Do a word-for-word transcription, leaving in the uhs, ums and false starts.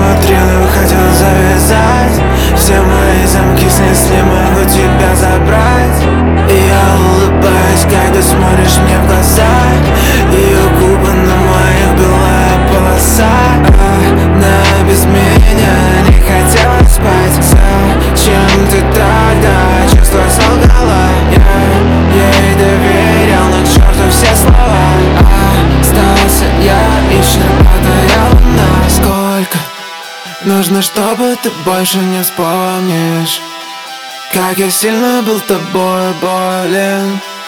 смотрел и хотел завязать. Все мои замки снесли, могу тебя забрать. И я улыбаюсь, когда смотришь мне в глаза. Ее губы на моих белая полоса. Она без меня не хотела спать. Зачем ты тогда чувства солгала? Я ей доверял, но к черту все слова. Остался я и щербатая луна. Сколько нужно, чтобы ты больше не вспомнишь, как я сильно был тобой болен?